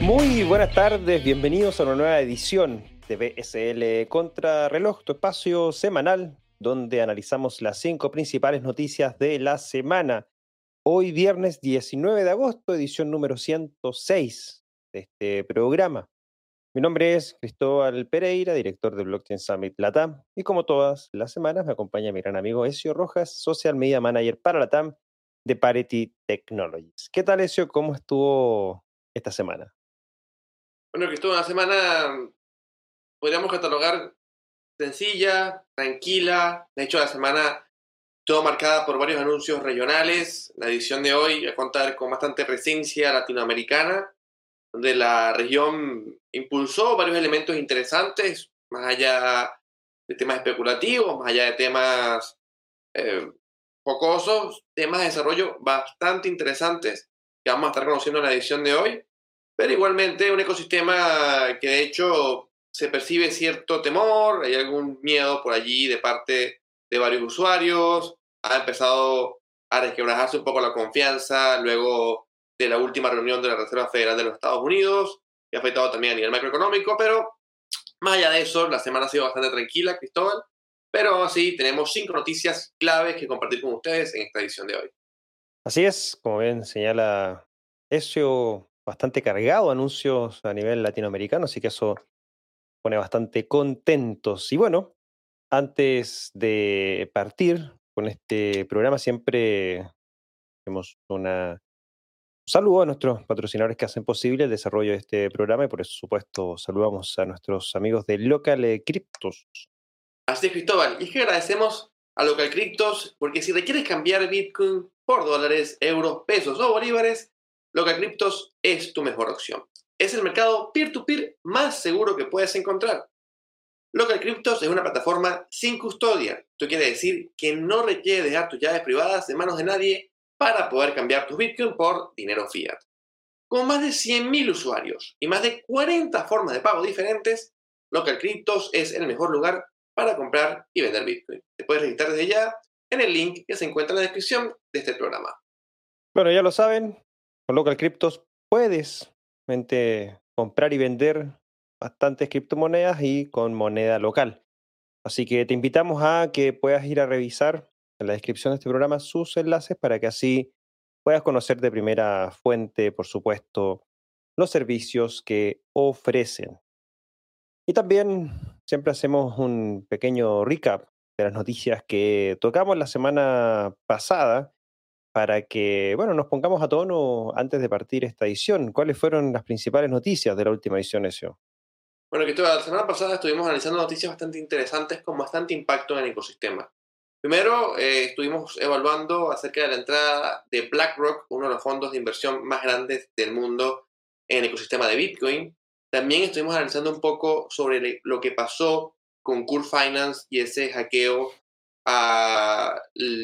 Muy buenas tardes, bienvenidos a una nueva edición de BSL Contrarreloj, tu espacio semanal donde analizamos las 5 principales noticias de la semana. Hoy viernes 19 de agosto, edición número 106 de este programa. Mi nombre es Cristóbal Pereira, director de Blockchain Summit LATAM, y como todas las semanas me acompaña mi gran amigo Ezio Rojas, Social Media Manager para LATAM de Parity Technologies. ¿Qué tal, Ezio? ¿Cómo estuvo esta semana? Bueno, que estuvo una semana, podríamos catalogar sencilla, tranquila. De hecho, la semana estuvo marcada por varios anuncios regionales. La edición de hoy va a contar con bastante presencia latinoamericana, donde la región impulsó varios elementos interesantes, más allá de temas especulativos, más allá de temas eh, jocosos, temas de desarrollo bastante interesantes que vamos a estar conociendo en la edición de hoy. Pero igualmente un ecosistema que de hecho se percibe cierto temor, hay algún miedo por allí de parte de varios usuarios, ha empezado a resquebrajarse un poco la confianza luego de la última reunión de la Reserva Federal de los Estados Unidos, que ha afectado también a nivel macroeconómico, pero más allá de eso, la semana ha sido bastante tranquila, Cristóbal, pero aún así tenemos 5 noticias claves que compartir con ustedes en esta edición de hoy. Así es, como bien señala Ezio, bastante cargado de anuncios a nivel latinoamericano, así que eso pone bastante contentos. Y bueno, antes de partir con este programa, siempre hacemos un saludo a nuestros patrocinadores que hacen posible el desarrollo de este programa y por supuesto saludamos a nuestros amigos de Local Cryptos. Así es, Cristóbal. Y es que agradecemos a Local Cryptos porque si requieres cambiar Bitcoin por dólares, euros, pesos o bolívares, Local Cryptos es tu mejor opción. Es el mercado peer-to-peer más seguro que puedes encontrar. Local Cryptos es una plataforma sin custodia. Esto quiere decir que no requiere dejar tus llaves privadas en manos de nadie para poder cambiar tus Bitcoin por dinero fiat. Con más de 100.000 usuarios y más de 40 formas de pago diferentes, Local Cryptos es el mejor lugar para comprar y vender Bitcoin. Te puedes registrar desde ya en el link que se encuentra en la descripción de este programa. Bueno, ya lo saben, con Local Cryptos puedes realmente comprar y vender bastantes criptomonedas y con moneda local. Así que te invitamos a que puedas ir a revisar en la descripción de este programa sus enlaces para que así puedas conocer de primera fuente, por supuesto, los servicios que ofrecen. Y también siempre hacemos un pequeño recap de las noticias que tocamos la semana pasada para que, bueno, nos pongamos a tono antes de partir esta edición. ¿Cuáles fueron las principales noticias de la última edición, Ezio? Bueno, que la semana pasada estuvimos analizando noticias bastante interesantes con bastante impacto en el ecosistema. Primero, estuvimos evaluando acerca de la entrada de BlackRock, uno de los fondos de inversión más grandes del mundo en el ecosistema de Bitcoin. También estuvimos analizando un poco sobre lo que pasó con Cool Finance y ese hackeo a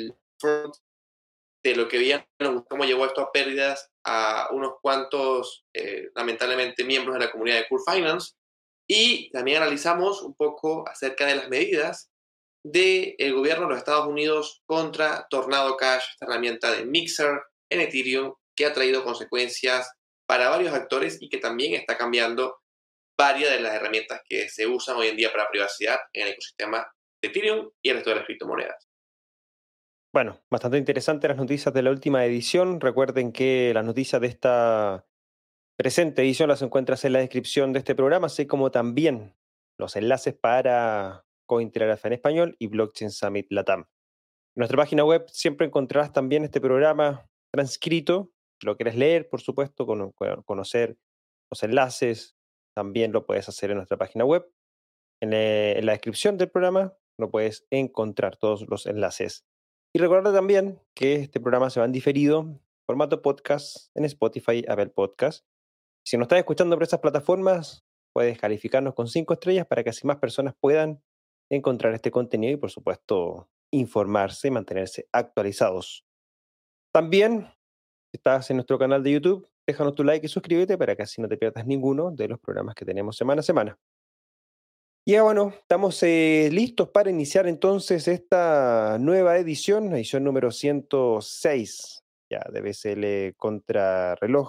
de lo que veían, cómo llevó esto a pérdidas a unos cuantos, lamentablemente, miembros de la comunidad de Cool Finance. Y también analizamos un poco acerca de las medidas del gobierno de los Estados Unidos contra Tornado Cash, esta herramienta de Mixer en Ethereum, que ha traído consecuencias para varios actores y que también está cambiando varias de las herramientas que se usan hoy en día para privacidad en el ecosistema de Ethereum y el resto de las criptomonedas. Bueno, bastante interesantes las noticias de la última edición. Recuerden que las noticias de esta presente edición las encuentras en la descripción de este programa, así como también los enlaces para Cointelegraph en español y Blockchain Summit Latam. En nuestra página web siempre encontrarás también este programa transcrito. Si lo quieres leer, por supuesto, conocer los enlaces, también lo puedes hacer en nuestra página web. En la descripción del programa lo puedes encontrar todos los enlaces. Y recuerda también que este programa se va en diferido, formato podcast, en Spotify, Apple Podcast. Si nos estás escuchando por esas plataformas, puedes calificarnos con 5 estrellas para que así más personas puedan encontrar este contenido y, por supuesto, informarse y mantenerse actualizados. También, si estás en nuestro canal de YouTube, déjanos tu like y suscríbete para que así no te pierdas ninguno de los programas que tenemos semana a semana. Y ya bueno, estamos listos para iniciar entonces esta nueva edición número 106 ya de BCL Contrarreloj.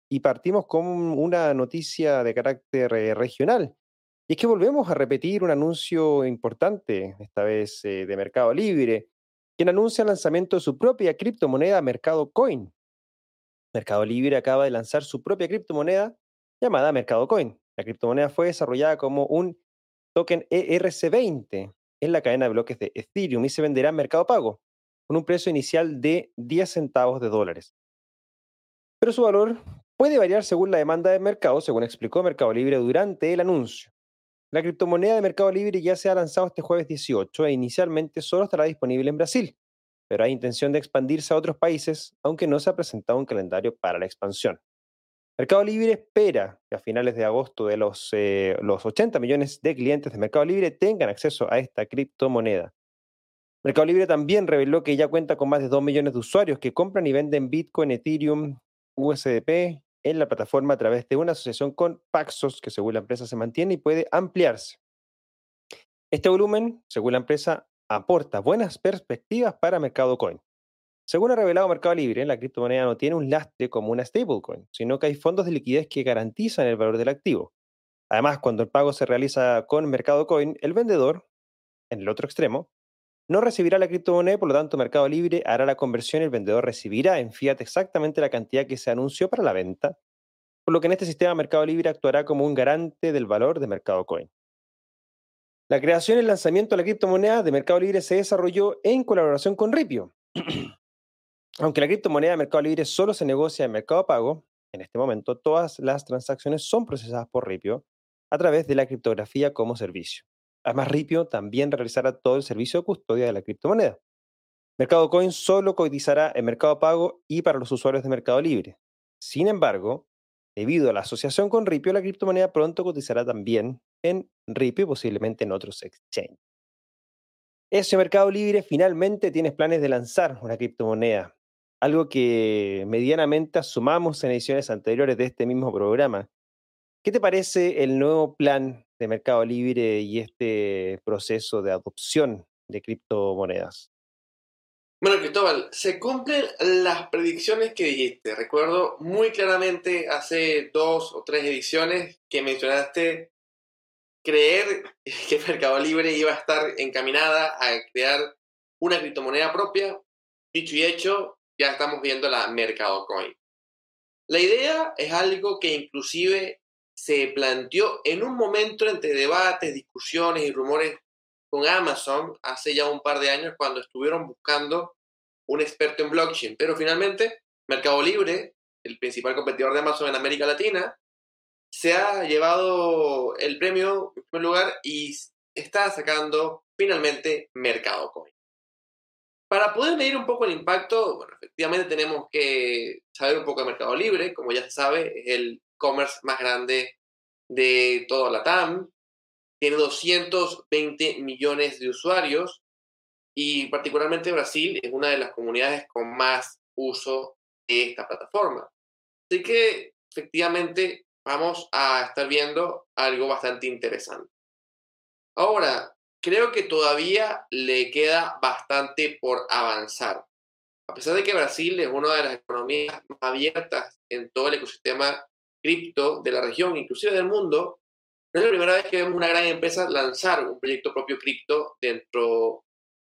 y partimos con una noticia de carácter regional. Y es que volvemos a repetir un anuncio importante, esta vez de Mercado Libre, quien anuncia el lanzamiento de su propia criptomoneda Mercado Coin. Mercado Libre acaba de lanzar su propia criptomoneda llamada Mercado Coin. La criptomoneda fue desarrollada como un token ERC20 en la cadena de bloques de Ethereum y se venderá en Mercado Pago con un precio inicial de 10 centavos de dólares. Pero su valor puede variar según la demanda del mercado, según explicó Mercado Libre durante el anuncio. La criptomoneda de Mercado Libre ya se ha lanzado este jueves 18 e inicialmente solo estará disponible en Brasil, pero hay intención de expandirse a otros países, aunque no se ha presentado un calendario para la expansión. Mercado Libre espera que a finales de agosto de los 80 millones de clientes de Mercado Libre tengan acceso a esta criptomoneda. Mercado Libre también reveló que ya cuenta con más de 2 millones de usuarios que compran y venden Bitcoin, Ethereum, USDP en la plataforma a través de una asociación con Paxos, que según la empresa se mantiene y puede ampliarse. Este volumen, según la empresa, aporta buenas perspectivas para Mercado Coin. Según ha revelado Mercado Libre, la criptomoneda no tiene un lastre como una stablecoin, sino que hay fondos de liquidez que garantizan el valor del activo. Además, cuando el pago se realiza con Mercado Coin, el vendedor, en el otro extremo, no recibirá la criptomoneda, por lo tanto Mercado Libre hará la conversión y el vendedor recibirá en fiat exactamente la cantidad que se anunció para la venta, por lo que en este sistema Mercado Libre actuará como un garante del valor de Mercado Coin. La creación y el lanzamiento de la criptomoneda de Mercado Libre se desarrolló en colaboración con Ripio. Aunque la criptomoneda de Mercado Libre solo se negocia en Mercado Pago, en este momento todas las transacciones son procesadas por Ripio a través de la criptografía como servicio. Además, Ripio también realizará todo el servicio de custodia de la criptomoneda. Mercado Coin solo cotizará en Mercado Pago y para los usuarios de Mercado Libre. Sin embargo, debido a la asociación con Ripio, la criptomoneda pronto cotizará también en Ripio y posiblemente en otros exchanges. Ese Mercado Libre finalmente tienes planes de lanzar una criptomoneda, algo que medianamente asumamos en ediciones anteriores de este mismo programa. ¿Qué te parece el nuevo plan de Mercado Libre y este proceso de adopción de criptomonedas? Bueno, Cristóbal, se cumplen las predicciones que dijiste. Recuerdo muy claramente hace 2 o 3 ediciones que mencionaste creer que Mercado Libre iba a estar encaminada a crear una criptomoneda propia. Dicho y hecho, ya estamos viendo la Mercado Coin. La idea es algo que inclusive se planteó en un momento entre debates, discusiones y rumores con Amazon hace ya un par de años cuando estuvieron buscando un experto en blockchain. Pero finalmente, Mercado Libre, el principal competidor de Amazon en América Latina, se ha llevado el premio en primer lugar y está sacando finalmente Mercado Coin. Para poder medir un poco el impacto, bueno, efectivamente tenemos que saber un poco de Mercado Libre. Como ya se sabe, es el e-commerce más grande de toda la TAM. Tiene 220 millones de usuarios y particularmente Brasil es una de las comunidades con más uso de esta plataforma. Así que efectivamente vamos a estar viendo algo bastante interesante. Ahora, creo que todavía le queda bastante por avanzar. A pesar de que Brasil es una de las economías más abiertas en todo el ecosistema cripto de la región, inclusive del mundo, no es la primera vez que vemos una gran empresa lanzar un proyecto propio cripto dentro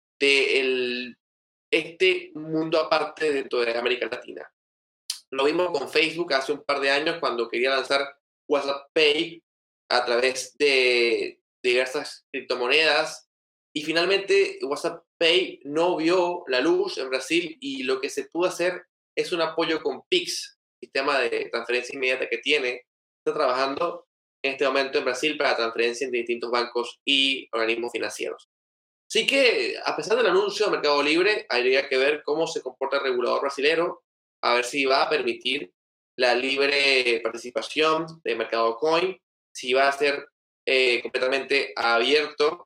de este mundo aparte dentro de América Latina. Lo vimos con Facebook hace un par de años cuando quería lanzar WhatsApp Pay a través de diversas criptomonedas y finalmente WhatsApp Pay no vio la luz en Brasil y lo que se pudo hacer es un apoyo con Pix, sistema de transferencia inmediata que tiene. Está trabajando en este momento en Brasil para transferencia entre distintos bancos y organismos financieros. Así que, a pesar del anuncio de Mercado Libre, habría que ver cómo se comporta el regulador brasilero, a ver si va a permitir la libre participación de Mercado Coin, si va a ser completamente abierto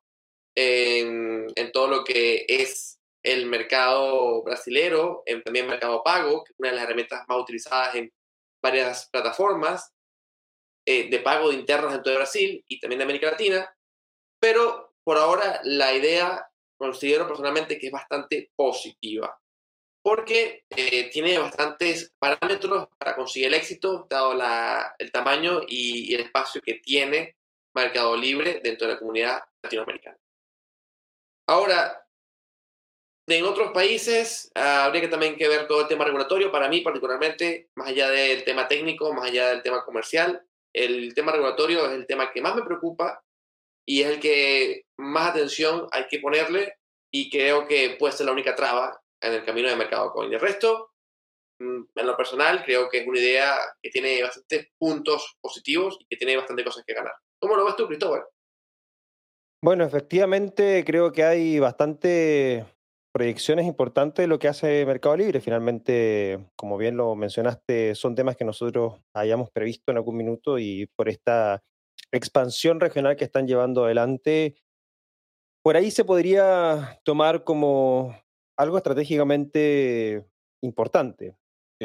en todo lo que es el mercado brasilero, también Mercado Pago, que es una de las herramientas más utilizadas en varias plataformas de pago internas dentro de Brasil y también de América Latina, pero por ahora la idea considero personalmente que es bastante positiva. porque tiene bastantes parámetros para conseguir el éxito, dado el tamaño y el espacio que tiene Mercado Libre dentro de la comunidad latinoamericana. Ahora, en otros países habría que también que ver todo el tema regulatorio. Para mí, particularmente, más allá del tema técnico, más allá del tema comercial, el tema regulatorio es el tema que más me preocupa y es el que más atención hay que ponerle y creo que puede ser la única traba en el camino de Mercado Coin. El resto, en lo personal, creo que es una idea que tiene bastantes puntos positivos y que tiene bastante cosas que ganar. ¿Cómo lo ves tú, Cristóbal? Bueno, efectivamente creo que hay bastante proyecciones importantes de lo que hace Mercado Libre. Finalmente, como bien lo mencionaste, son temas que nosotros hayamos previsto en algún minuto y por esta expansión regional que están llevando adelante, por ahí se podría tomar como algo estratégicamente importante.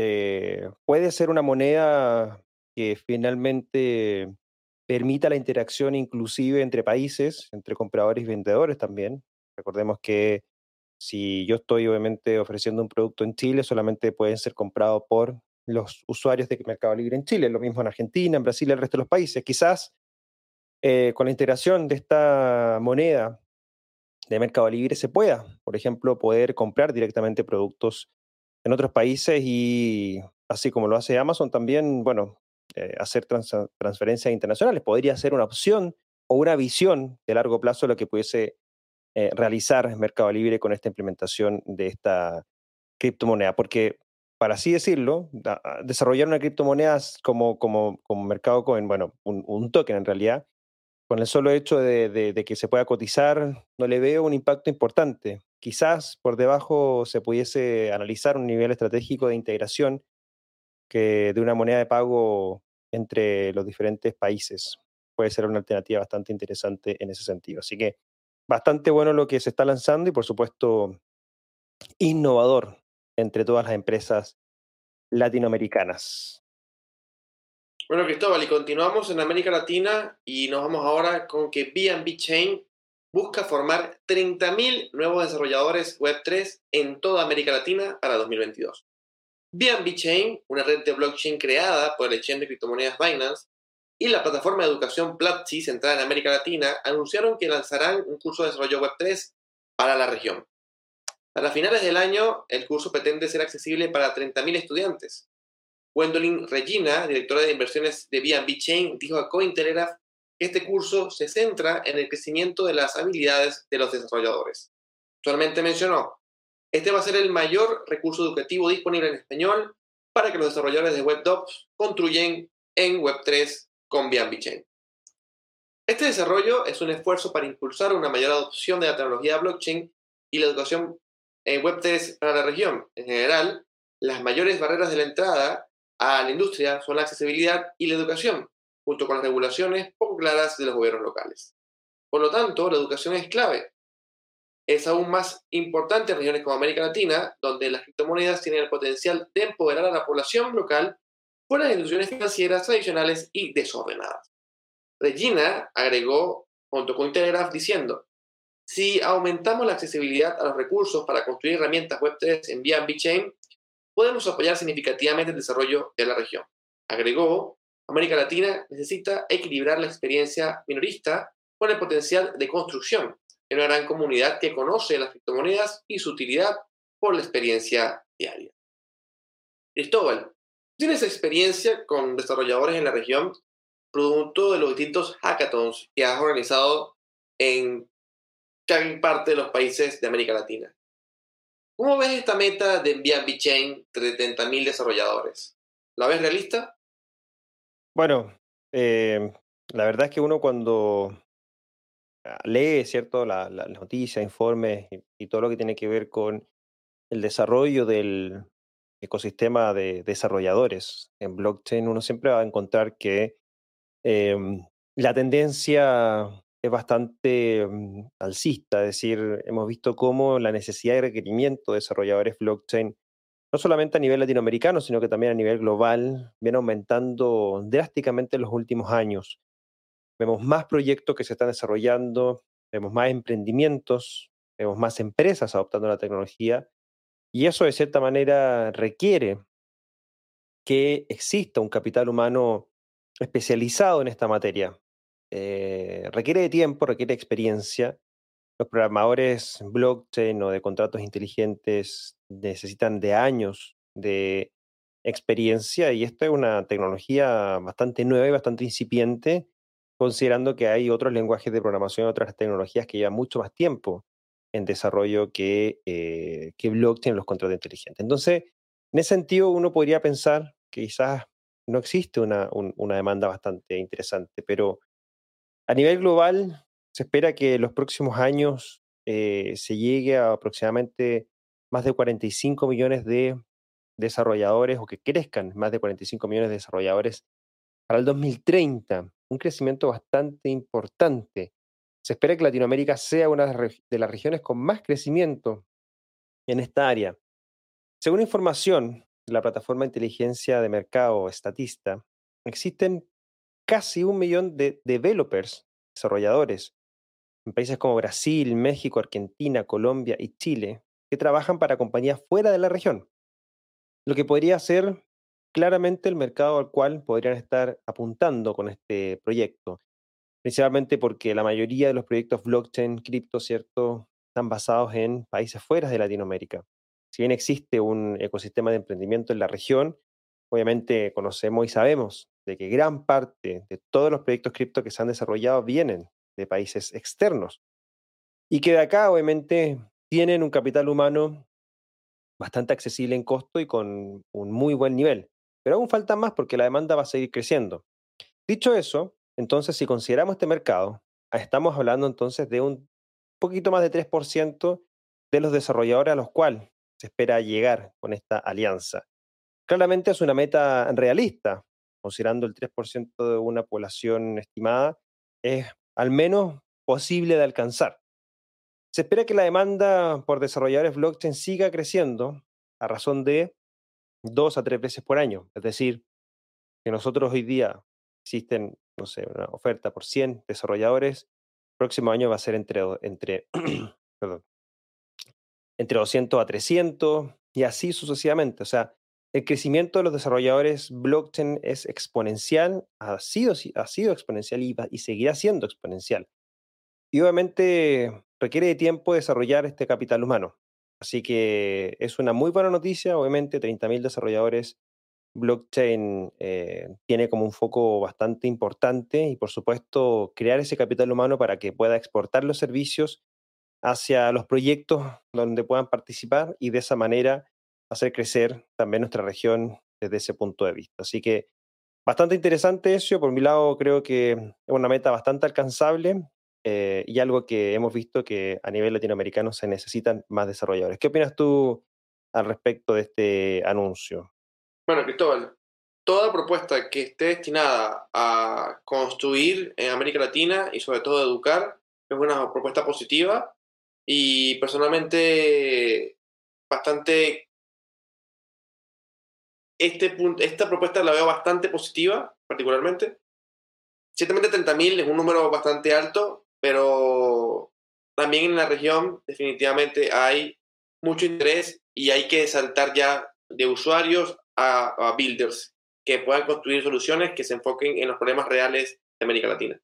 Puede ser una moneda que finalmente permita la interacción inclusive entre países, entre compradores y vendedores también. Recordemos que si yo estoy obviamente ofreciendo un producto en Chile, solamente pueden ser comprados por los usuarios de Mercado Libre en Chile, lo mismo en Argentina, en Brasil y el resto de los países. Quizás con la integración de esta moneda de Mercado Libre se pueda, por ejemplo, poder comprar directamente productos en otros países y así como lo hace Amazon también, bueno, hacer transferencias internacionales. Podría ser una opción o una visión de largo plazo lo que pudiese realizar Mercado Libre con esta implementación de esta criptomoneda, porque para así decirlo, desarrollar una criptomoneda como Mercado Coin, bueno, un token en realidad, con el solo hecho de que se pueda cotizar, no le veo un impacto importante. Quizás por debajo se pudiese analizar un nivel estratégico de integración que de una moneda de pago entre los diferentes países. Puede ser una alternativa bastante interesante en ese sentido. Así que bastante bueno lo que se está lanzando y por supuesto innovador entre todas las empresas latinoamericanas. Bueno, Cristóbal, y continuamos en América Latina y nos vamos ahora con que B&B Chain busca formar 30.000 nuevos desarrolladores Web3 en toda América Latina para 2022. B&B Chain, una red de blockchain creada por el exchange de criptomonedas Binance, y la plataforma de educación Platzi, centrada en América Latina, anunciaron que lanzarán un curso de desarrollo Web3 para la región. Para finales del año, el curso pretende ser accesible para 30.000 estudiantes. Gwendolyn Regina, directora de inversiones de B&B Chain, dijo a Cointelegraph que este curso se centra en el crecimiento de las habilidades de los desarrolladores. Actualmente mencionó, este va a ser el mayor recurso educativo disponible en español para que los desarrolladores de WebDocs construyan en Web3 con B&B Chain. Este desarrollo es un esfuerzo para impulsar una mayor adopción de la tecnología blockchain y la educación en Web3 para la región. En general, las mayores barreras de la entrada a la industria son la accesibilidad y la educación, junto con las regulaciones poco claras de los gobiernos locales. Por lo tanto, la educación es clave. Es aún más importante en regiones como América Latina, donde las criptomonedas tienen el potencial de empoderar a la población local fuera de instituciones financieras tradicionales y desordenadas. Regina agregó junto con Telegraph diciendo, si aumentamos la accesibilidad a los recursos para construir herramientas Web3 en B&B Chain, podemos apoyar significativamente el desarrollo de la región. Agregó, América Latina necesita equilibrar la experiencia minorista con el potencial de construcción en una gran comunidad que conoce las criptomonedas y su utilidad por la experiencia diaria. Cristóbal, ¿tienes experiencia con desarrolladores en la región producto de los distintos hackathons que has organizado en gran parte de los países de América Latina? ¿Cómo ves esta meta de B&B Chain de 30.000 desarrolladores? ¿La ves realista? Bueno, la verdad es que uno cuando lee, ¿cierto?, las noticias, informes y todo lo que tiene que ver con el desarrollo del ecosistema de desarrolladores en blockchain, uno siempre va a encontrar que em, la tendencia es bastante alcista, es decir, hemos visto cómo la necesidad y requerimiento de desarrolladores blockchain, no solamente a nivel latinoamericano, sino que también a nivel global, viene aumentando drásticamente en los últimos años. Vemos más proyectos que se están desarrollando, vemos más emprendimientos, vemos más empresas adoptando la tecnología Y eso de cierta manera requiere que exista un capital humano especializado en esta materia. Requiere de tiempo, requiere de experiencia. Los programadores blockchain o de contratos inteligentes necesitan de años de experiencia y esta es una tecnología bastante nueva y bastante incipiente, considerando que hay otros lenguajes de programación, otras tecnologías que llevan mucho más tiempo en desarrollo que blockchain, los contratos inteligentes. Entonces, en ese sentido, uno podría pensar que quizás no existe una demanda bastante interesante, pero a nivel global, se espera que en los próximos años se llegue a aproximadamente más de 45 millones de desarrolladores o que crezcan más de 45 millones de desarrolladores para el 2030, un crecimiento bastante importante. Se espera que Latinoamérica sea una de las regiones con más crecimiento en esta área. Según información de la plataforma de inteligencia de mercado Statista, existen casi 1 millón de developers, desarrolladores, en países como Brasil, México, Argentina, Colombia y Chile, que trabajan para compañías fuera de la región, lo que podría ser claramente el mercado al cual podrían estar apuntando con este proyecto, principalmente porque la mayoría de los proyectos blockchain, cripto, ¿cierto?, están basados en países fuera de Latinoamérica. Si bien existe un ecosistema de emprendimiento en la región, obviamente conocemos y sabemos de que gran parte de todos los proyectos cripto que se han desarrollado vienen de países externos y que de acá obviamente tienen un capital humano bastante accesible en costo y con un muy buen nivel. Pero aún falta más porque la demanda va a seguir creciendo. Dicho eso, entonces si consideramos este mercado, estamos hablando entonces de un poquito más de 3% de los desarrolladores a los cuales se espera llegar con esta alianza. Claramente es una meta realista, considerando el 3% de una población estimada, es al menos posible de alcanzar. Se espera que la demanda por desarrolladores blockchain siga creciendo a razón de 2 a 3 veces por año. Es decir, que nosotros hoy día existen, no sé, una oferta por 100 desarrolladores, el próximo año va a ser perdón, entre 200 a 300 y así sucesivamente. O sea, el crecimiento de los desarrolladores blockchain es exponencial, ha sido exponencial y seguirá siendo exponencial. Y obviamente requiere de tiempo desarrollar este capital humano. Así que es una muy buena noticia, obviamente 30.000 desarrolladores blockchain tiene como un foco bastante importante y por supuesto crear ese capital humano para que pueda exportar los servicios hacia los proyectos donde puedan participar y de esa manera hacer crecer también nuestra región desde ese punto de vista. Así que bastante interesante eso. Por mi lado, creo que es una meta bastante alcanzable y algo que hemos visto que a nivel latinoamericano se necesitan más desarrolladores. ¿Qué opinas tú al respecto de este anuncio? Bueno, Cristóbal, toda propuesta que esté destinada a construir en América Latina y sobre todo educar es una propuesta positiva y personalmente bastante esta propuesta la veo bastante positiva, particularmente. Ciertamente 30.000 es un número bastante alto, pero también en la región definitivamente hay mucho interés y hay que saltar ya de usuarios a builders que puedan construir soluciones que se enfoquen en los problemas reales de América Latina.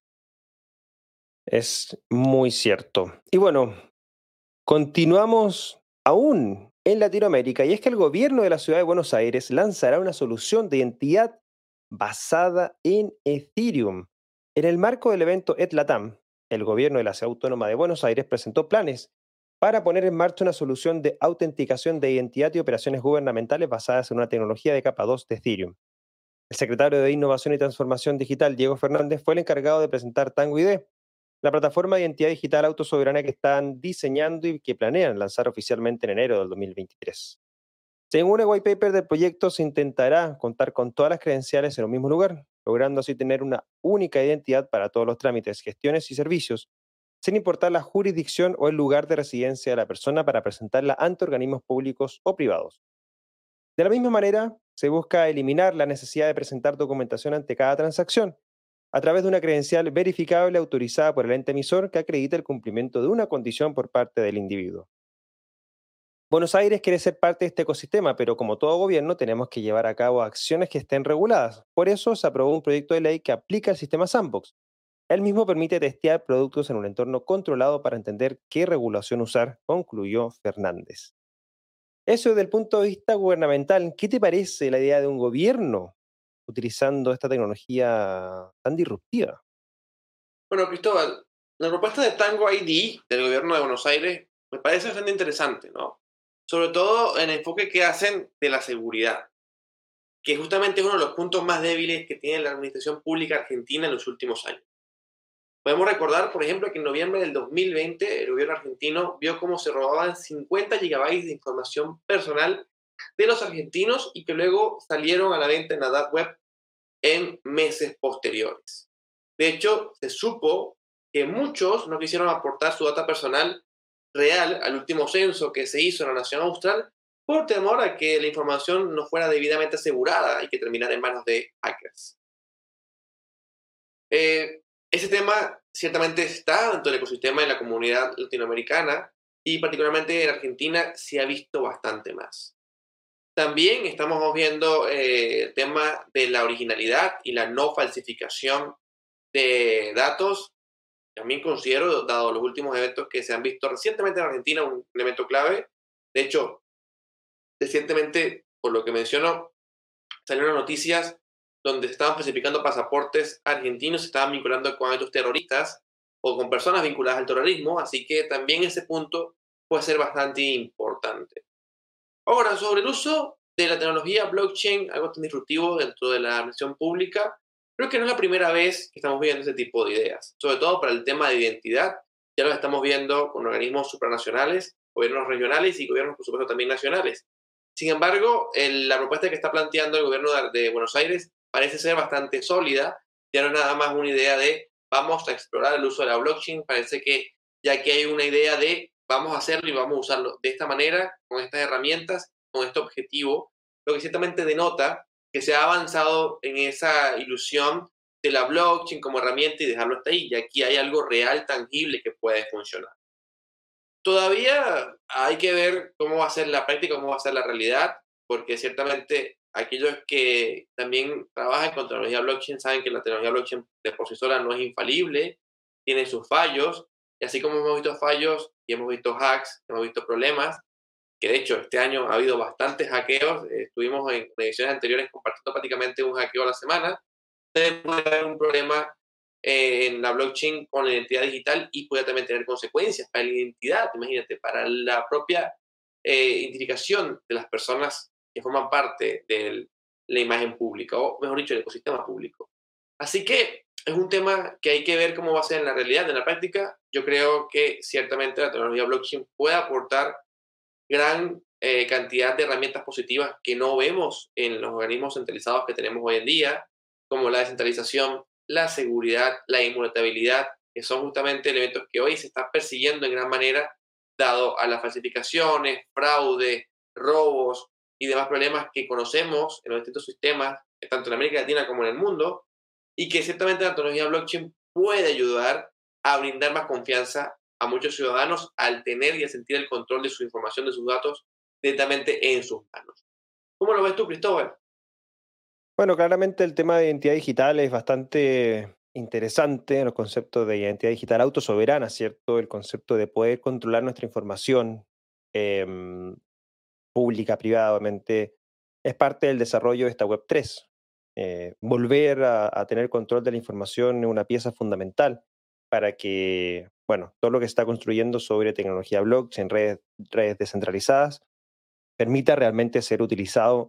Es muy cierto. Y bueno, continuamos aún en Latinoamérica y es que el gobierno de la ciudad de Buenos Aires lanzará una solución de identidad basada en Ethereum. En el marco del evento ETLATAM, el gobierno de la ciudad autónoma de Buenos Aires presentó planes para poner en marcha una solución de autenticación de identidad y operaciones gubernamentales basadas en una tecnología de capa 2 de Ethereum. El secretario de Innovación y Transformación Digital, Diego Fernández, fue el encargado de presentar Tango ID, la plataforma de identidad digital autosoberana que están diseñando y que planean lanzar oficialmente en enero del 2023. Según el white paper del proyecto, se intentará contar con todas las credenciales en un mismo lugar, logrando así tener una única identidad para todos los trámites, gestiones y servicios, sin importar la jurisdicción o el lugar de residencia de la persona para presentarla ante organismos públicos o privados. De la misma manera, se busca eliminar la necesidad de presentar documentación ante cada transacción, a través de una credencial verificable autorizada por el ente emisor que acredite el cumplimiento de una condición por parte del individuo. Buenos Aires quiere ser parte de este ecosistema, pero como todo gobierno tenemos que llevar a cabo acciones que estén reguladas. Por eso se aprobó un proyecto de ley que aplica el sistema Sandbox. El mismo permite testear productos en un entorno controlado para entender qué regulación usar, concluyó Fernández. Eso desde el punto de vista gubernamental, ¿qué te parece la idea de un gobierno utilizando esta tecnología tan disruptiva? Bueno, Cristóbal, la propuesta de Tango ID del gobierno de Buenos Aires me parece bastante interesante, ¿no? Sobre todo en el enfoque que hacen de la seguridad, que justamente es uno de los puntos más débiles que tiene la administración pública argentina en los últimos años. Podemos recordar, por ejemplo, que en noviembre del 2020 el gobierno argentino vio cómo se robaban 50 gigabytes de información personal de los argentinos y que luego salieron a la venta en la dark web en meses posteriores. De hecho, se supo que muchos no quisieron aportar su data personal real al último censo que se hizo en la nación austral por temor a que la información no fuera debidamente asegurada y que terminara en manos de hackers. Ese tema ciertamente está dentro del ecosistema de la comunidad latinoamericana y particularmente en Argentina se ha visto bastante más. También estamos viendo el tema de la originalidad y la no falsificación de datos. También considero, dado los últimos eventos que se han visto recientemente en Argentina, un elemento clave. De hecho, recientemente, por lo que menciono, salieron noticias donde se estaban falsificando pasaportes argentinos, se estaban vinculando con actos terroristas o con personas vinculadas al terrorismo, así que también ese punto puede ser bastante importante. Ahora, sobre el uso de la tecnología blockchain, algo tan disruptivo dentro de la administración pública, creo que no es la primera vez que estamos viendo ese tipo de ideas, sobre todo para el tema de identidad. Ya lo estamos viendo con organismos supranacionales, gobiernos regionales y gobiernos, por supuesto, también nacionales. Sin embargo, la propuesta que está planteando el gobierno de Buenos Aires parece ser bastante sólida. Ya no es nada más una idea de vamos a explorar el uso de la blockchain, parece que ya que hay una idea de vamos a hacerlo y vamos a usarlo de esta manera, con estas herramientas, con este objetivo, lo que ciertamente denota que se ha avanzado en esa ilusión de la blockchain como herramienta y dejarlo hasta ahí, y aquí hay algo real, tangible que puede funcionar. Todavía hay que ver cómo va a ser la práctica, cómo va a ser la realidad, porque ciertamente aquellos que también trabajan con tecnología blockchain saben que la tecnología blockchain de por sí sola no es infalible, tiene sus fallos, y así como hemos visto fallos y hemos visto hacks, hemos visto problemas, que de hecho este año ha habido bastantes hackeos, estuvimos en ediciones anteriores compartiendo prácticamente un hackeo a la semana, puede haber un problema en la blockchain con la identidad digital y puede también tener consecuencias para la identidad, imagínate, para la propia identificación de las personas que forman parte de la imagen pública, o mejor dicho, el ecosistema público. Así que es un tema que hay que ver cómo va a ser en la realidad, en la práctica. Yo creo que ciertamente la tecnología blockchain puede aportar gran cantidad de herramientas positivas que no vemos en los organismos centralizados que tenemos hoy en día, como la descentralización, la seguridad, la inmutabilidad, que son justamente elementos que hoy se están persiguiendo en gran manera, dado a las falsificaciones, fraude, robos y demás problemas que conocemos en los distintos sistemas, tanto en América Latina como en el mundo, y que ciertamente la tecnología blockchain puede ayudar a brindar más confianza a muchos ciudadanos al tener y a sentir el control de su información, de sus datos, directamente en sus manos. ¿Cómo lo ves tú, Cristóbal? Bueno, claramente el tema de identidad digital es bastante interesante, los conceptos de identidad digital autosoberana, ¿cierto? El concepto de poder controlar nuestra información em, pública, privada, obviamente, es parte del desarrollo de esta Web3. Volver a tener control de la información es una pieza fundamental para que, bueno, todo lo que se está construyendo sobre tecnología blockchain, redes descentralizadas, permita realmente ser utilizado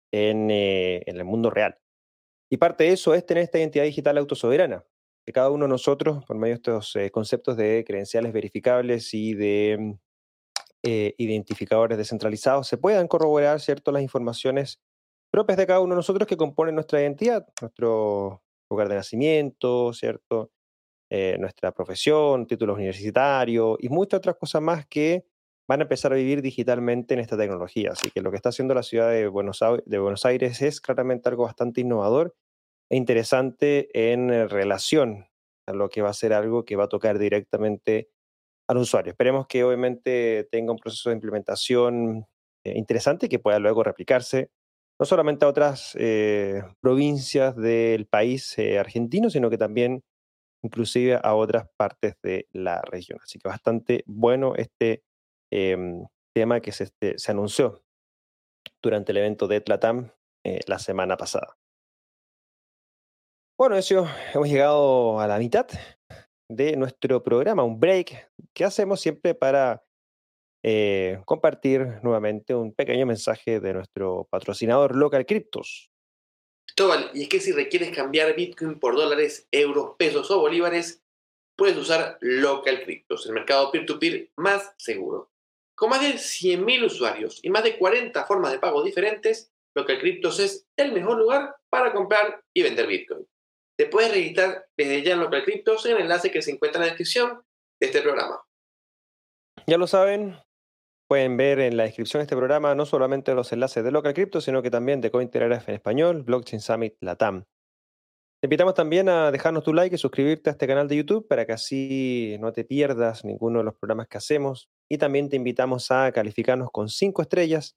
en el mundo real. Y parte de eso es tener esta identidad digital autosoberana, que cada uno de nosotros, por medio de estos conceptos de credenciales verificables y de identificadores descentralizados, se puedan corroborar, ¿cierto?, las informaciones propias de cada uno de nosotros que componen nuestra identidad, nuestro lugar de nacimiento, ¿cierto? Nuestra profesión, títulos universitarios y muchas otras cosas más que van a empezar a vivir digitalmente en esta tecnología. Así que lo que está haciendo la ciudad de Buenos Aires es claramente algo bastante innovador e interesante en relación a lo que va a ser algo que va a tocar directamente al usuario. Esperemos que obviamente tenga un proceso de implementación interesante y que pueda luego replicarse no solamente a otras provincias del país argentino, sino que también inclusive a otras partes de la región. Así que bastante bueno este tema que se anunció durante el evento de Tlatam la semana pasada. Bueno, eso hemos llegado a la mitad de nuestro programa, un break que hacemos siempre para compartir nuevamente un pequeño mensaje de nuestro patrocinador Local Cryptos. Cristóbal, y es que si requieres cambiar Bitcoin por dólares, euros, pesos o bolívares, puedes usar Local Cryptos, el mercado peer-to-peer más seguro. Con más de 100.000 usuarios y más de 40 formas de pago diferentes, Local Cryptos es el mejor lugar para comprar y vender Bitcoin. Te puedes registrar desde ya en Local Cryptos en el enlace que se encuentra en la descripción de este programa. Ya lo saben, pueden ver en la descripción de este programa no solamente los enlaces de Local Crypto, sino que también de Cointelegraph en español, Blockchain Summit Latam. Te invitamos también a dejarnos tu like y suscribirte a este canal de YouTube para que así no te pierdas ninguno de los programas que hacemos. Y también te invitamos a calificarnos con 5 estrellas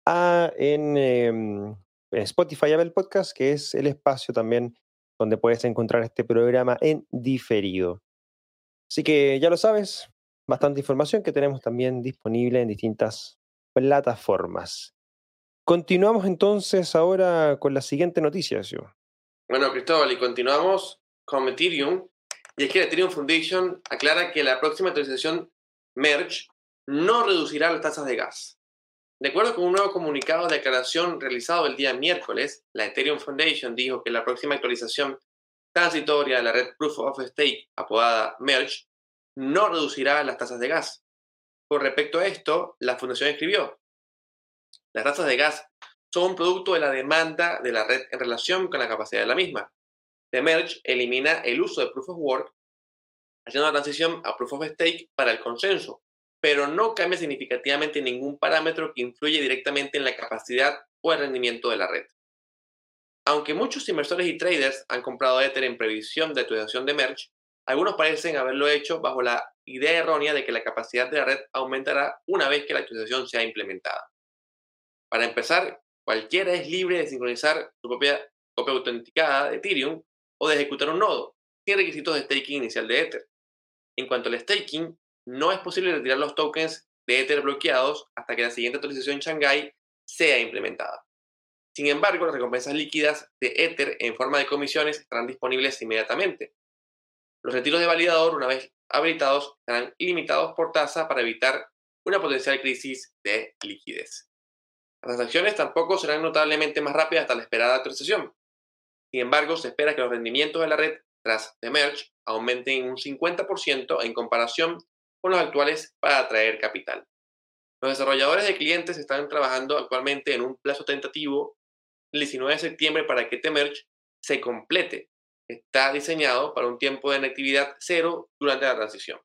en Spotify y Apple Podcast, que es el espacio también donde puedes encontrar este programa en diferido. Así que ya lo sabes, bastante información que tenemos también disponible en distintas plataformas. Continuamos entonces ahora con la siguiente noticia, Sio. Bueno, Cristóbal, y continuamos con Ethereum. Y es que la Ethereum Foundation aclara que la próxima actualización Merge no reducirá las tasas de gas. De acuerdo con un nuevo comunicado de aclaración realizado el día miércoles, la Ethereum Foundation dijo que la próxima actualización transitoria de la red Proof of Stake, apodada Merge, no reducirá las tasas de gas. Con respecto a esto, la fundación escribió: las tasas de gas son un producto de la demanda de la red en relación con la capacidad de la misma. The Merge elimina el uso de Proof of Work, haciendo la transición a Proof of Stake para el consenso, pero no cambia significativamente ningún parámetro que influye directamente en la capacidad o el rendimiento de la red. Aunque muchos inversores y traders han comprado Ether en previsión de actualización de Merge, algunos parecen haberlo hecho bajo la idea errónea de que la capacidad de la red aumentará una vez que la actualización sea implementada. Para empezar, cualquiera es libre de sincronizar su propia copia autenticada de Ethereum o de ejecutar un nodo, sin requisitos de staking inicial de Ether. En cuanto al staking, no es posible retirar los tokens de Ether bloqueados hasta que la siguiente actualización Shanghai sea implementada. Sin embargo, las recompensas líquidas de Ether en forma de comisiones estarán disponibles inmediatamente. Los retiros de validador, una vez habilitados, estarán limitados por tasa para evitar una potencial crisis de liquidez. Las transacciones tampoco serán notablemente más rápidas hasta la esperada actualización. Sin embargo, se espera que los rendimientos de la red tras The Merge aumenten un 50% en comparación con los actuales para atraer capital. Los desarrolladores de clientes están trabajando actualmente en un plazo tentativo el 19 de septiembre para que The Merge se complete. Está diseñado para un tiempo de inactividad cero durante la transición.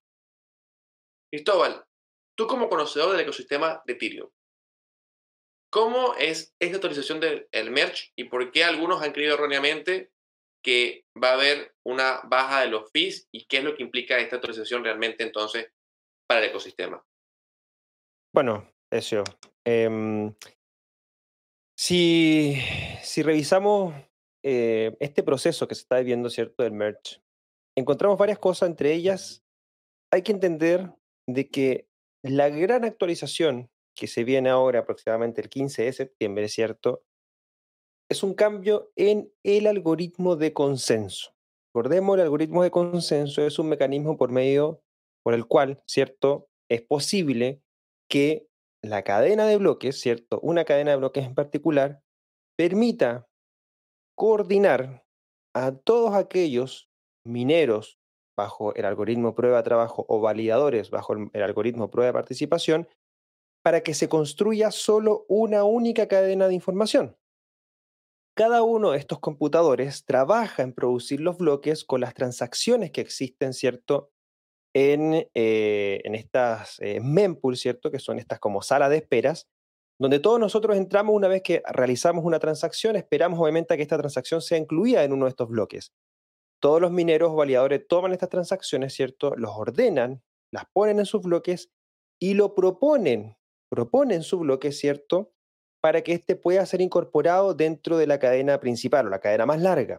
Cristóbal, tú como conocedor del ecosistema de Ethereum, ¿cómo es esta actualización del Merge y por qué algunos han creído erróneamente que va a haber una baja de los fees y qué es lo que implica esta actualización realmente entonces para el ecosistema? Bueno, eso. em, si, si revisamos este proceso que se está viviendo, ¿cierto?, del merge, encontramos varias cosas, entre ellas hay que entender de que la gran actualización que se viene ahora aproximadamente el 15 de septiembre, ¿cierto?, es un cambio en el algoritmo de consenso. Recordemos, el algoritmo de consenso es un mecanismo por el cual, ¿cierto?, es posible que la cadena de bloques, ¿cierto?, una cadena de bloques en particular, permita coordinar a todos aquellos mineros bajo el algoritmo prueba de trabajo o validadores bajo el algoritmo prueba de participación para que se construya solo una única cadena de información. Cada uno de estos computadores trabaja en producir los bloques con las transacciones que existen, ¿cierto?, en estas mempool, ¿cierto?, que son estas como salas de esperas, donde todos nosotros entramos una vez que realizamos una transacción, esperamos obviamente a que esta transacción sea incluida en uno de estos bloques. Todos los mineros o validadores toman estas transacciones, ¿cierto?, los ordenan, las ponen en sus bloques y proponen su bloque, ¿cierto? Para que éste pueda ser incorporado dentro de la cadena principal o la cadena más larga.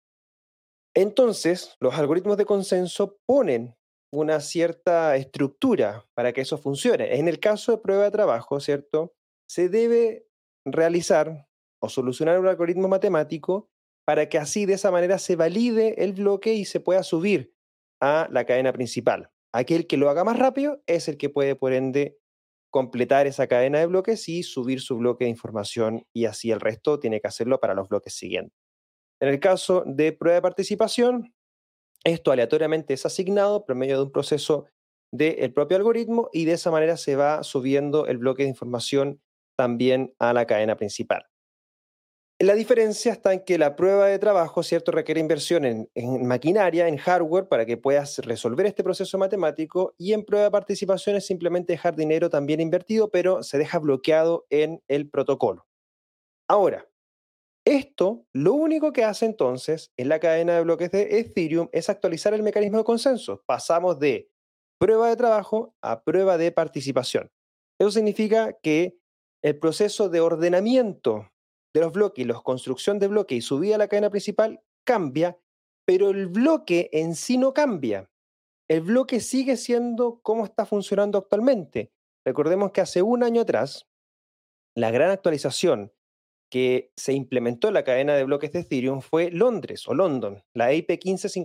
Entonces, los algoritmos de consenso ponen una cierta estructura para que eso funcione. En el caso de prueba de trabajo, ¿cierto? Se debe realizar o solucionar un algoritmo matemático para que así de esa manera se valide el bloque y se pueda subir a la cadena principal. Aquel que lo haga más rápido es el que puede, por ende, completar esa cadena de bloques y subir su bloque de información y así el resto tiene que hacerlo para los bloques siguientes. En el caso de prueba de participación, esto aleatoriamente es asignado por medio de un proceso del propio algoritmo y de esa manera se va subiendo el bloque de información también a la cadena principal. La diferencia está en que la prueba de trabajo, ¿cierto?, requiere inversión en maquinaria, en hardware, para que puedas resolver este proceso matemático, y en prueba de participación es simplemente dejar dinero también invertido, pero se deja bloqueado en el protocolo. Ahora, esto lo único que hace entonces en la cadena de bloques de Ethereum es actualizar el mecanismo de consenso. Pasamos de prueba de trabajo a prueba de participación. Eso significa que el proceso de ordenamiento de los bloques, la construcción de bloques y subida a la cadena principal cambia, pero el bloque en sí no cambia. El bloque sigue siendo como está funcionando actualmente. Recordemos que hace un año atrás, la gran actualización que se implementó en la cadena de bloques de Ethereum fue Londres o London, la EIP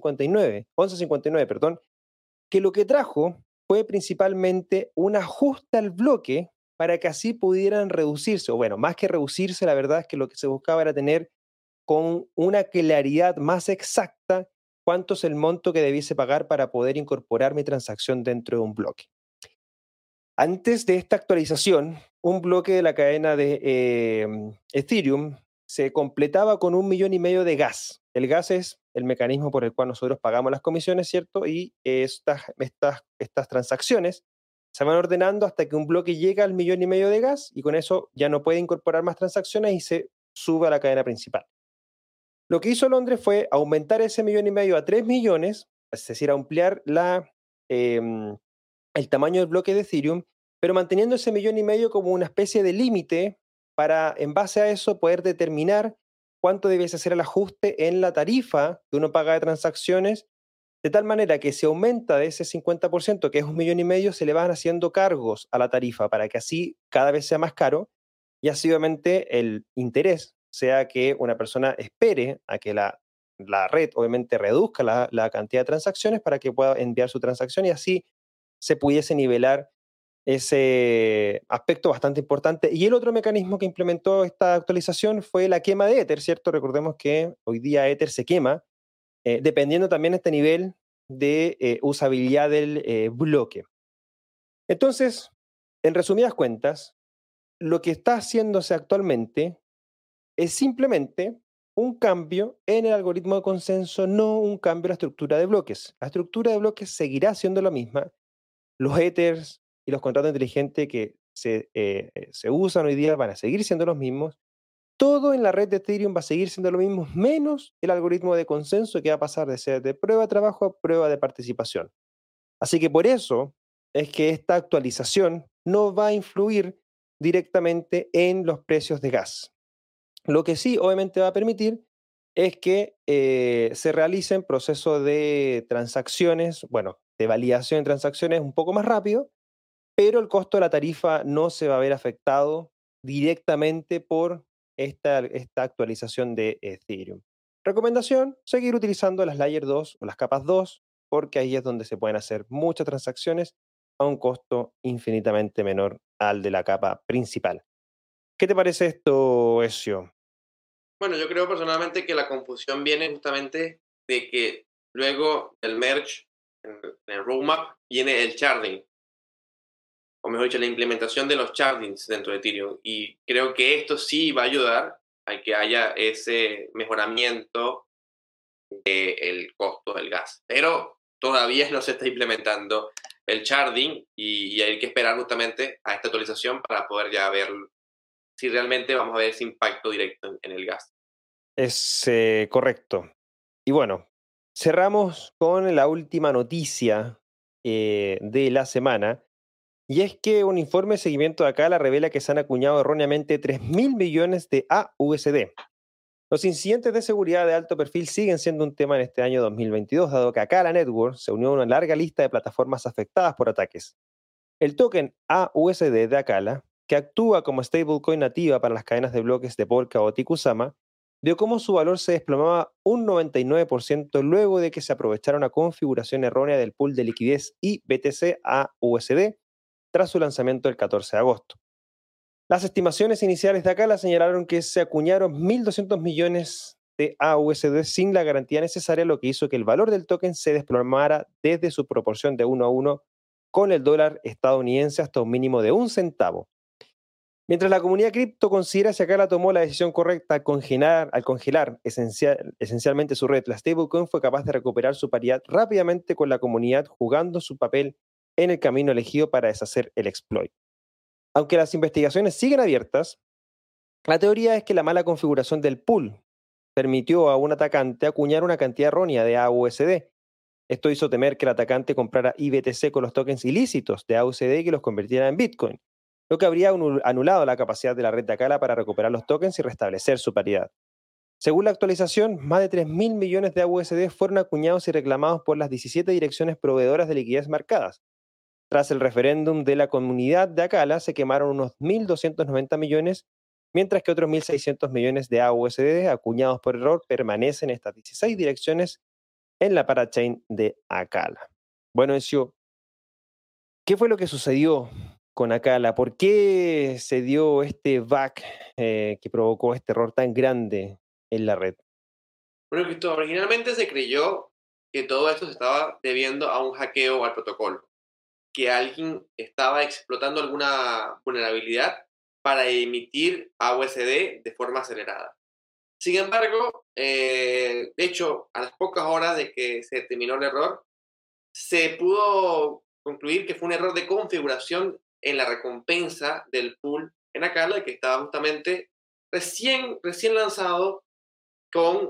1159, perdón, que lo que trajo fue principalmente un ajuste al bloque para que así pudieran reducirse, o bueno, más que reducirse, la verdad es que lo que se buscaba era tener con una claridad más exacta cuánto es el monto que debiese pagar para poder incorporar mi transacción dentro de un bloque. Antes de esta actualización, un bloque de la cadena de Ethereum se completaba con 1,5 millones de gas. El gas es el mecanismo por el cual nosotros pagamos las comisiones, ¿cierto? Y estas transacciones se van ordenando hasta que un bloque llega al 1,5 millones de gas y con eso ya no puede incorporar más transacciones y se sube a la cadena principal. Lo que hizo Londres fue aumentar ese 1,5 millones a 3 millones, es decir, ampliar em, el tamaño del bloque de Ethereum, pero manteniendo ese 1,5 millones como una especie de límite para, en base a eso, poder determinar cuánto debiese ser el ajuste en la tarifa que uno paga de transacciones, de tal manera que si aumenta de ese 50%, que es 1,5 millones, se le van haciendo cargos a la tarifa para que así cada vez sea más caro y así obviamente el interés sea que una persona espere a que la red obviamente reduzca la cantidad de transacciones para que pueda enviar su transacción y así se pudiese nivelar ese aspecto bastante importante. Y el otro mecanismo que implementó esta actualización fue la quema de Ether, ¿cierto? Recordemos que hoy día Ether se quema, dependiendo también de este nivel de usabilidad del bloque. Entonces, en resumidas cuentas, lo que está haciéndose actualmente es simplemente un cambio en el algoritmo de consenso, no un cambio en la estructura de bloques. La estructura de bloques seguirá siendo la misma. Los Ethers y los contratos inteligentes que se usan hoy día van a seguir siendo los mismos. Todo en la red de Ethereum va a seguir siendo lo mismo, menos el algoritmo de consenso que va a pasar de ser de prueba de trabajo a prueba de participación. Así que por eso es que esta actualización no va a influir directamente en los precios de gas. Lo que sí, obviamente, va a permitir es que se realicen procesos de transacciones, bueno, de validación de transacciones un poco más rápido, pero el costo de la tarifa no se va a ver afectado directamente por esta actualización de Ethereum. Recomendación, seguir utilizando las Layer 2 o las capas 2, porque ahí es donde se pueden hacer muchas transacciones a un costo infinitamente menor al de la capa principal. ¿Qué te parece esto, Ezio? Bueno, yo creo personalmente que la confusión viene justamente de que luego del merge, en el roadmap, viene el sharding, o mejor dicho, la implementación de los shardings dentro de Ethereum. Y creo que esto sí va a ayudar a que haya ese mejoramiento del costo del gas. Pero todavía no se está implementando el sharding y hay que esperar justamente a esta actualización para poder ya ver si realmente vamos a ver ese impacto directo en el gas. Es correcto. Y bueno, cerramos con la última noticia de la semana. Y es que un informe de seguimiento de Acala revela que se han acuñado erróneamente 3.000 millones de AUSD. Los incidentes de seguridad de alto perfil siguen siendo un tema en este año 2022, dado que Acala Network se unió a una larga lista de plataformas afectadas por ataques. El token AUSD de Acala, que actúa como stablecoin nativa para las cadenas de bloques de Polkadot y Kusama, vio cómo su valor se desplomaba un 99% luego de que se aprovechara una configuración errónea del pool de liquidez IBTC AUSD tras su lanzamiento el 14 de agosto. Las estimaciones iniciales de Acala señalaron que se acuñaron 1.200 millones de AUSD sin la garantía necesaria, lo que hizo que el valor del token se desplomara desde su proporción de 1 a 1 con el dólar estadounidense hasta un mínimo de 1 centavo. Mientras la comunidad cripto considera si Acala tomó la decisión correcta al congelar esencialmente su red, la stablecoin fue capaz de recuperar su paridad rápidamente con la comunidad jugando su papel en el camino elegido para deshacer el exploit. Aunque las investigaciones siguen abiertas, la teoría es que la mala configuración del pool permitió a un atacante acuñar una cantidad errónea de AUSD. Esto hizo temer que el atacante comprara IBTC con los tokens ilícitos de AUSD y que los convirtiera en Bitcoin, lo que habría anulado la capacidad de la red de Acala para recuperar los tokens y restablecer su paridad. Según la actualización, más de 3.000 millones de AUSD fueron acuñados y reclamados por las 17 direcciones proveedoras de liquidez marcadas. Tras el referéndum de la comunidad de Acala, se quemaron unos 1.290 millones, mientras que otros 1.600 millones de AUSD acuñados por error permanecen en estas 16 direcciones en la parachain de Acala. Bueno, Ezio, ¿qué fue lo que sucedió con Acala? ¿Por qué se dio este bug que provocó este error tan grande en la red? Bueno, Cristóbal, originalmente se creyó que todo esto se estaba debiendo a un hackeo al protocolo, que alguien estaba explotando alguna vulnerabilidad para emitir AUSD de forma acelerada. Sin embargo, de hecho, a las pocas horas de que se terminó el error, se pudo concluir que fue un error de configuración en la recompensa del pool en Acala, que estaba justamente recién lanzado con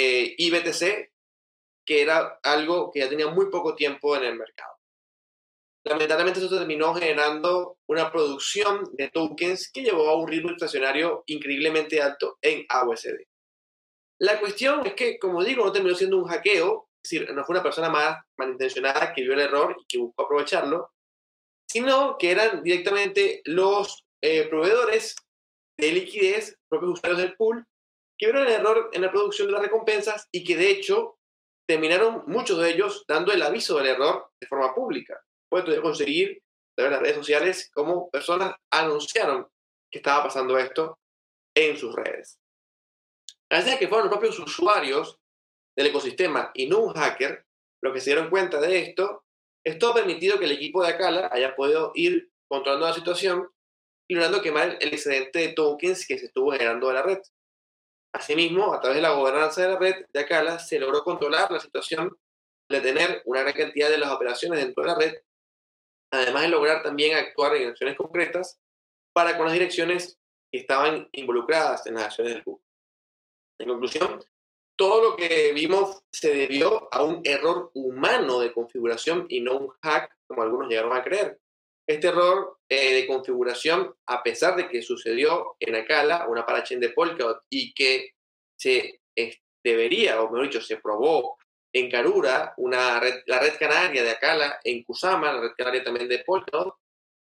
IBTC, que era algo que ya tenía muy poco tiempo en el mercado. Lamentablemente eso terminó generando una producción de tokens que llevó a un ritmo inflacionario increíblemente alto en AUSD. La cuestión es que, como digo, no terminó siendo un hackeo, es decir, no fue una persona más malintencionada que vio el error y que buscó aprovecharlo, sino que eran directamente los proveedores de liquidez, propios usuarios del pool, que vieron el error en la producción de las recompensas y que de hecho terminaron muchos de ellos dando el aviso del error de forma pública. Puedes conseguir de las redes sociales cómo personas anunciaron que estaba pasando esto en sus redes. Gracias a que fueron los propios usuarios del ecosistema y no un hacker los que se dieron cuenta de esto, esto ha permitido que el equipo de Acala haya podido ir controlando la situación y logrando quemar el excedente de tokens que se estuvo generando de la red. Asimismo, a través de la gobernanza de la red de Acala, se logró controlar la situación de tener una gran cantidad de las operaciones dentro de la red, además de lograr también actuar en acciones concretas para con las direcciones que estaban involucradas en las acciones del grupo. En conclusión, todo lo que vimos se debió a un error humano de configuración y no un hack, como algunos llegaron a creer. Este error de configuración, a pesar de que sucedió en Acala, una parachain de Polkadot, y que se debería, o mejor dicho, se probó en Karura, la red canaria de Acala, en Kusama, la red canaria también de Polkadot,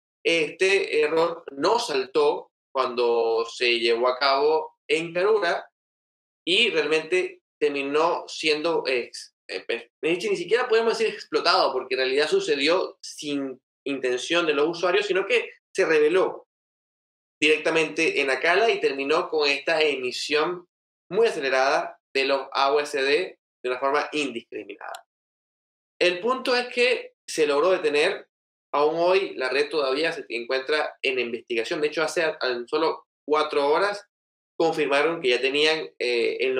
este error no saltó cuando se llevó a cabo en Karura y realmente terminó siendo, ni siquiera podemos decir explotado, porque en realidad sucedió sin intención de los usuarios, sino que se reveló directamente en Acala y terminó con esta emisión muy acelerada de los AUSD de una forma indiscriminada. El punto es que se logró detener. Aún hoy la red todavía se encuentra en investigación. De hecho, hace solo 4 horas confirmaron que ya tenían el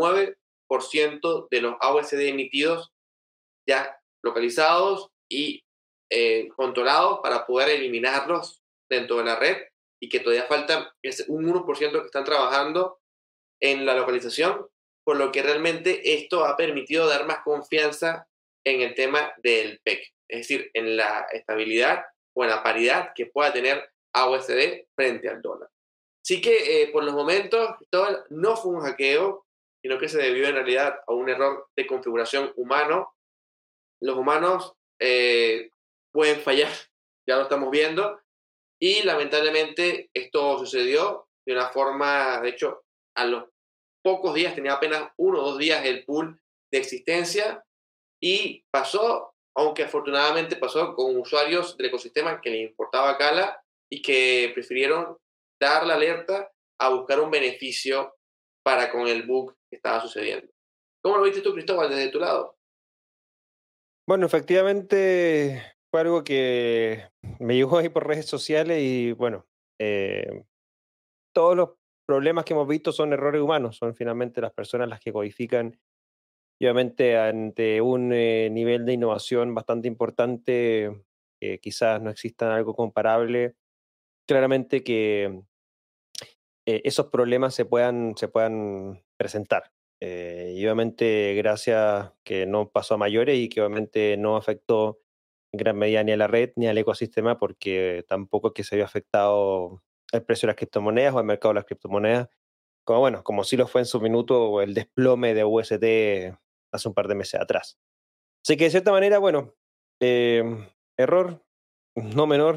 99% de los AUSD emitidos ya localizados y controlados para poder eliminarlos dentro de la red y que todavía falta un 1% que están trabajando en la localización, por lo que realmente esto ha permitido dar más confianza en el tema del PEC, es decir, en la estabilidad o en la paridad que pueda tener AUSD frente al dólar. Así que por los momentos, Cristóbal, no fue un hackeo, sino que se debió en realidad a un error de configuración humano. Los humanos pueden fallar, ya lo estamos viendo, y lamentablemente esto sucedió de una forma, de hecho, a los pocos días, tenía apenas 1 o 2 días el pool de existencia, y pasó, aunque afortunadamente pasó con usuarios del ecosistema que les importaba Cala y que prefirieron dar la alerta a buscar un beneficio para con el bug que estaba sucediendo. ¿Cómo lo viste tú, Cristóbal, desde tu lado? Bueno, efectivamente fue algo que me llegó ahí por redes sociales y bueno, todos los problemas que hemos visto son errores humanos, son finalmente las personas las que codifican y obviamente ante un nivel de innovación bastante importante, quizás no exista algo comparable, claramente que esos problemas se puedan presentar. Y obviamente gracias que no pasó a mayores y que obviamente no afectó en gran medida ni a la red ni al ecosistema porque tampoco es que se había afectado el precio de las criptomonedas o el mercado de las criptomonedas, como bueno, como sí lo fue en su minuto el desplome de UST hace un par de meses atrás. Así que de cierta manera, bueno, eh, error no menor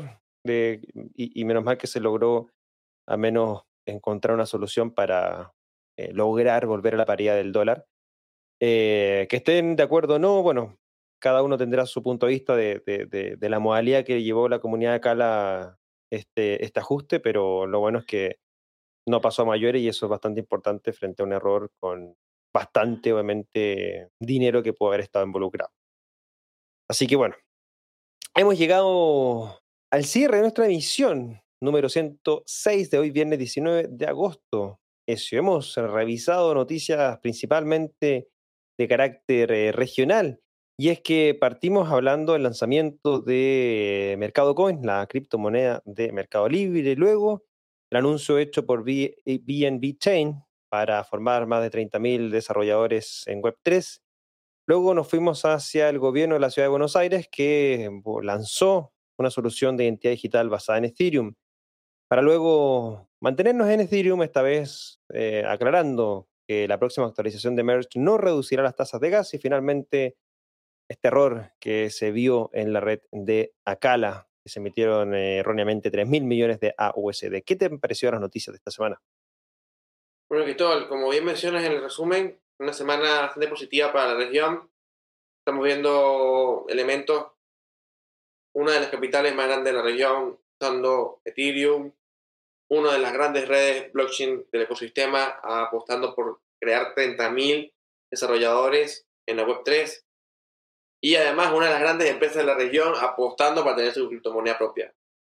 y menos mal que se logró al menos encontrar una solución para lograr volver a la paridad del dólar. Que estén de acuerdo o no, bueno, cada uno tendrá su punto de vista de la modalidad que llevó la comunidad de Cala este ajuste, pero lo bueno es que no pasó a mayores y eso es bastante importante frente a un error con bastante, obviamente, dinero que puede haber estado involucrado. Así que bueno, hemos llegado al cierre de nuestra emisión número 106 de hoy, viernes 19 de agosto. Eso, hemos revisado noticias principalmente de carácter regional. Y es que partimos hablando del lanzamiento de Mercado Coin, la criptomoneda de Mercado Libre. Luego, el anuncio hecho por BNB Chain para formar más de 30.000 desarrolladores en Web3. Luego nos fuimos hacia el gobierno de la ciudad de Buenos Aires que lanzó una solución de identidad digital basada en Ethereum, para luego mantenernos en Ethereum, esta vez aclarando que la próxima actualización de Merge no reducirá las tasas de gas y finalmente este error que se vio en la red de Acala, que se emitieron erróneamente 3.000 millones de AUSD. ¿Qué te pareció las noticias de esta semana? Bueno, Cristóbal, como bien mencionas en el resumen, una semana bastante positiva para la región. Estamos viendo elementos, una de las capitales más grandes de la región usando Ethereum, una de las grandes redes blockchain del ecosistema apostando por crear 30.000 desarrolladores en la Web3 y además una de las grandes empresas de la región apostando para tener su criptomoneda propia.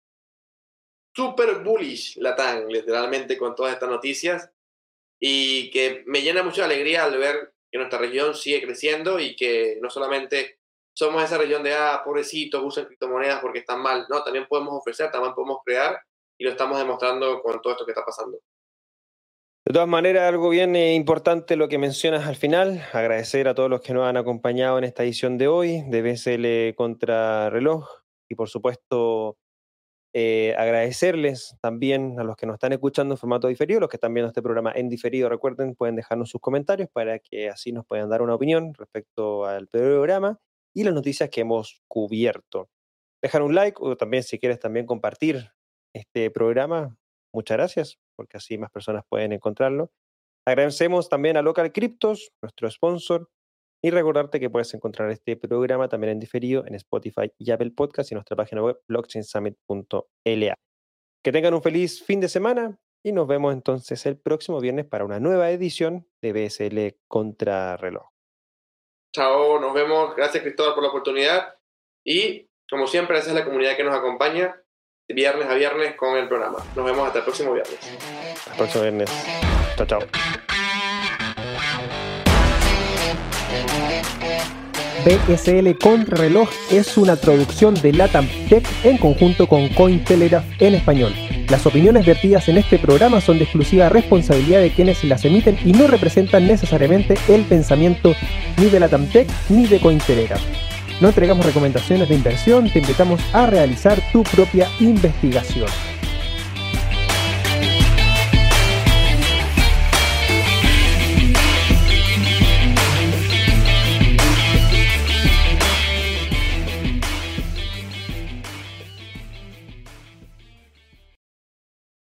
Super bullish Latam, literalmente, con todas estas noticias, y que me llena mucha alegría al ver que nuestra región sigue creciendo y que no solamente somos esa región de, pobrecitos, usan criptomonedas porque están mal. No, también podemos ofrecer, también podemos crear, y lo estamos demostrando con todo esto que está pasando. De todas maneras, algo bien importante lo que mencionas al final, agradecer a todos los que nos han acompañado en esta edición de hoy de BSL Contrarreloj y por supuesto agradecerles también a los que nos están escuchando en formato diferido, los que están viendo este programa en diferido, recuerden, pueden dejarnos sus comentarios para que así nos puedan dar una opinión respecto al programa y las noticias que hemos cubierto. Dejar un like o también si quieres también compartir este programa, muchas gracias, porque así más personas pueden encontrarlo. Agradecemos también a Local Cryptos, nuestro sponsor, y recordarte que puedes encontrar este programa también en diferido en Spotify y Apple Podcast y en nuestra página web blockchainsummit.la. Que tengan un feliz fin de semana y nos vemos entonces el próximo viernes para una nueva edición de BSL Contrarreloj. Chao, nos vemos. Gracias, Cristóbal, por la oportunidad. Y, como siempre, gracias a la comunidad que nos acompaña de viernes a viernes con el programa. Nos vemos hasta el próximo viernes. Hasta el próximo viernes. Chao, chao. BSL Contrarreloj es una producción de LATAM Tech en conjunto con Cointelegraph en español. Las opiniones vertidas en este programa son de exclusiva responsabilidad de quienes las emiten y no representan necesariamente el pensamiento ni de la Tamtec ni de Cointelera. No entregamos recomendaciones de inversión, te invitamos a realizar tu propia investigación.